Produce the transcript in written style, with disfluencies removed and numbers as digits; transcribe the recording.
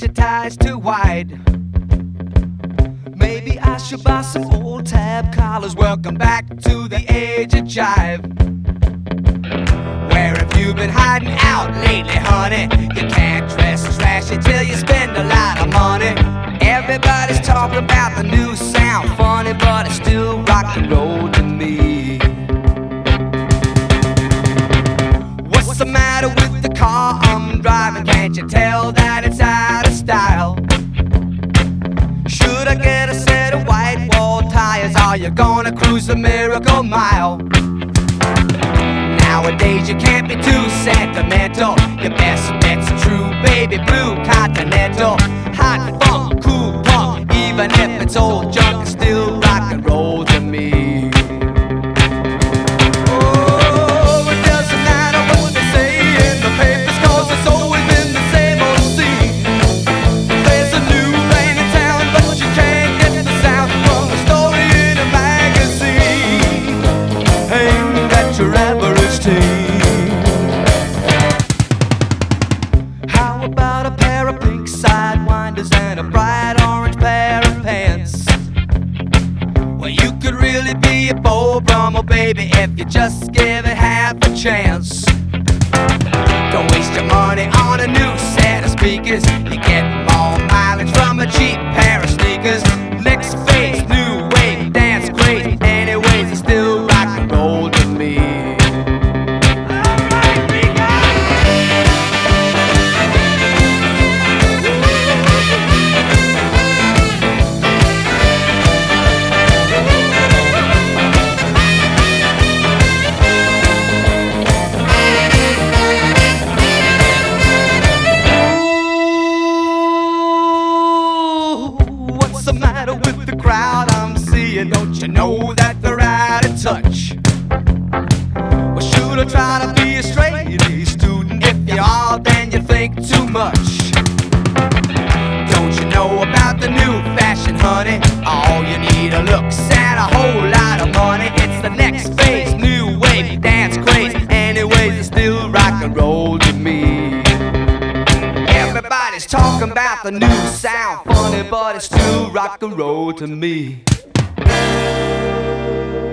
your ties too wide. Maybe I should buy some old tab collars. Welcome back to the age of jive. Where have you been hiding out lately, honey? You can't dress trashy till you spend a lot of money. Everybody's talking about the new sound, funny, but it's still rock and roll to me. What's the matter with the car I'm driving? Can't you tell that it's out of style? Should I get a set of white wall tires? Are you gonna cruise the Miracle Mile? Nowadays you can't be too sentimental. Your best bet's a true baby blue Continental. Hot funk, cool punk, even if it's old junk, it's still rock and roll to me. Oh, it doesn't matter what they say in the papers, 'cause it's always been the same old scene. There's a new rain in town, but you can't get the sound from a story in a magazine aimed at your average teen. How about a pair of pink sidewinders and a bright orange pair of pants? Well, you could really be a Beau Brummel, baby, if you just give it half a chance. Don't waste your money on a new set of speakers. You get more mileage from a cheap pair of sneakers. Next phase, new wave, dance crazy. Anyways, it's still rock and roll to me. What's the matter with the crowd I'm seeing? Don't you know that they're out of touch? Well, should I try to be a straight A student? If you are, then you think too much. Don't you know about the new fashion, honey? All you need are looks and a whole lot of money. It's the next phase, new wave, dance craze. Anyways, it's still rock and roll to me. Everybody's talking about the new sound, funny, but it's still rock and roll to me.